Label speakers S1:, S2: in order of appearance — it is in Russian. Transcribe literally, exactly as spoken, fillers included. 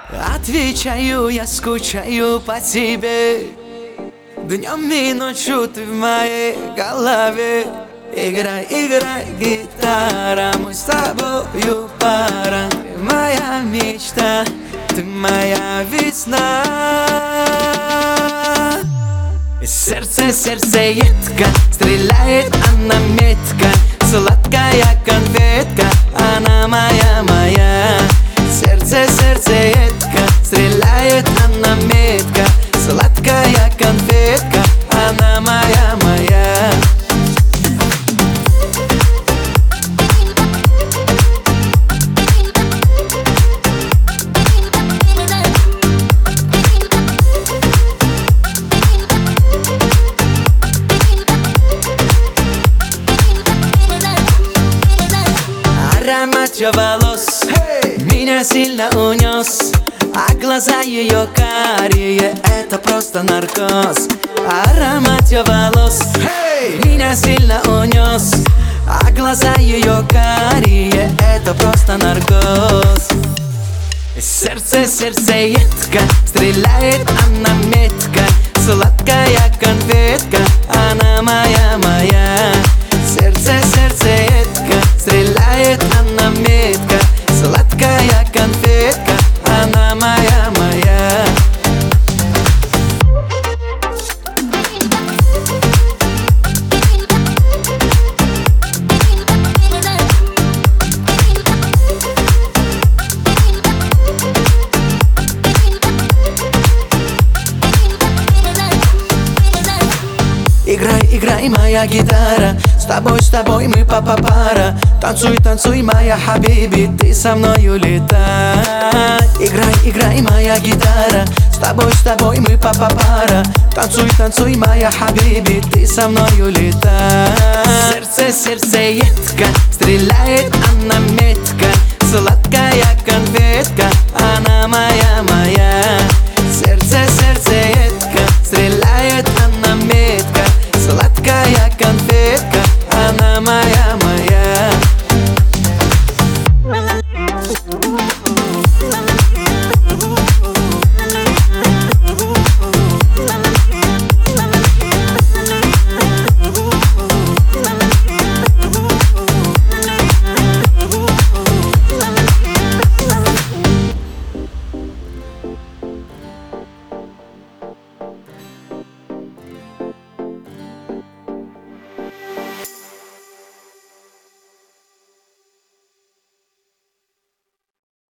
S1: Отвечаю, я скучаю по тебе. Днем и ночью ты в моей голове. Играй, играй, гитара, мы с тобою пара. Ты моя мечта, ты моя весна. Сердце, сердцеедка, стреляет она метко. Сладкая конфетка, она моя, моя. Сердце, сердцеедка, стреляет она метко. Сладкая конфетка, она моя, моя. Аромат ее волос hey! Меня сильно унес, а глаза ее карие — это просто наркоз. Аромат ее волос hey! Меня сильно унес, а глаза ее карие — это просто наркоз. Сердце, сердцеедка, стреляет она метко. Сладкая конфетка, она моя, моя. Сердце, сердцеедка, стреляет она метко. Сладкая конфетка, она моя, моя. Играй, играй, моя гитара. С тобой, с тобой мы папа-пара. Танцуй, танцуй, моя хабиби, ты со мною летай. Играй, играй, моя гитара. С тобой, с тобой мы папа-пара. Танцуй, танцуй, моя хабиби, ты со мною летай. Сердце, сердцеедка, стреляет она метко.